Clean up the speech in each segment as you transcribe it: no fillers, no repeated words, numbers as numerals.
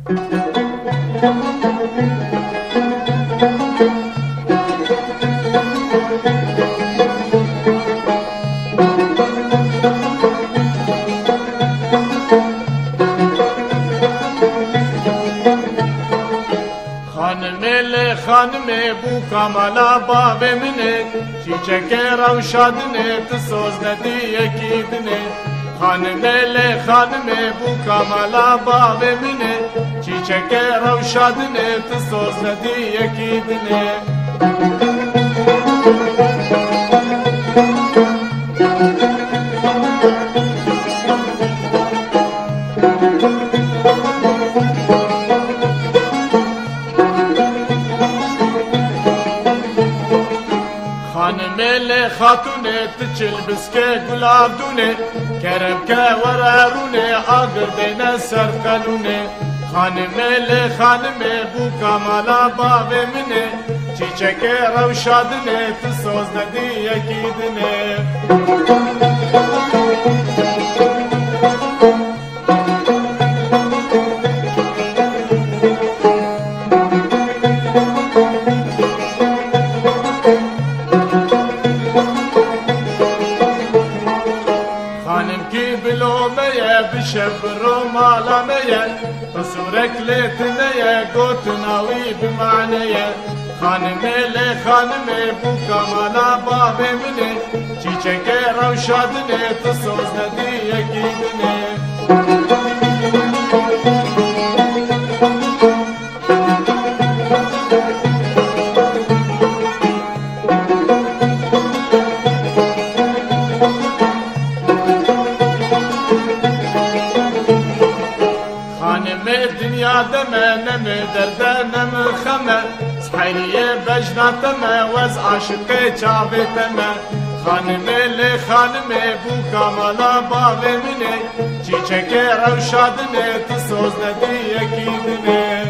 خانمه بو کاملا باب منه چیچکه رو شادنه تسوز ندی یکی دنه خانمه بو کاملا باب منه چیچکه رو شادنه تسوز ندی یکی دنه خانمه خاتونه تچل بسکه گلاب دونه کرم که ورارونه آگر دینه سر قلونه خانمه بو کامالا باب منه چیچکه رو شادنه تسوز ندی یکی دنه بشبر مالمية تصورك ليتنية قوت ناوي بمعنية خانمي بو كمالا باب مني چيچكي روشادني تصوز ندي يكيدني دنیا دمه نمی درده نمی خمه سحیلیه بجناتمه وز عاشقه چاوتمه خانمه بو کامالا باوه منه چیچکه روشادنه تسوز ندی یکی دنه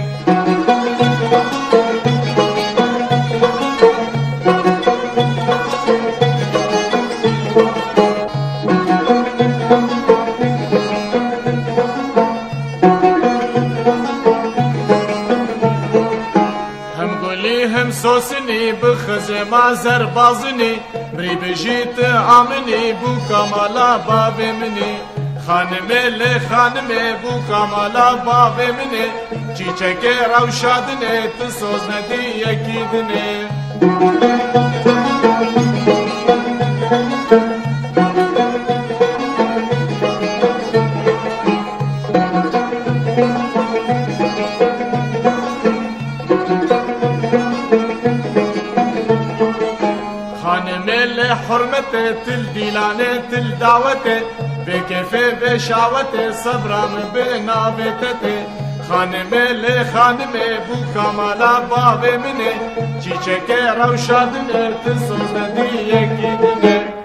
هم سوسني بخزي ما زربازني بري بجيت عامني بو كمالا باب مني خانمي بو كمالا باب مني چيچكي روشادني تسوز ندي يكيدني حرمته تل ديلانه تل دعوته بكيفه بشاوته صبرا من بنابته خانمه بو كمالا باب منه چيچكه روشادنه تسوز ندي يكيدنه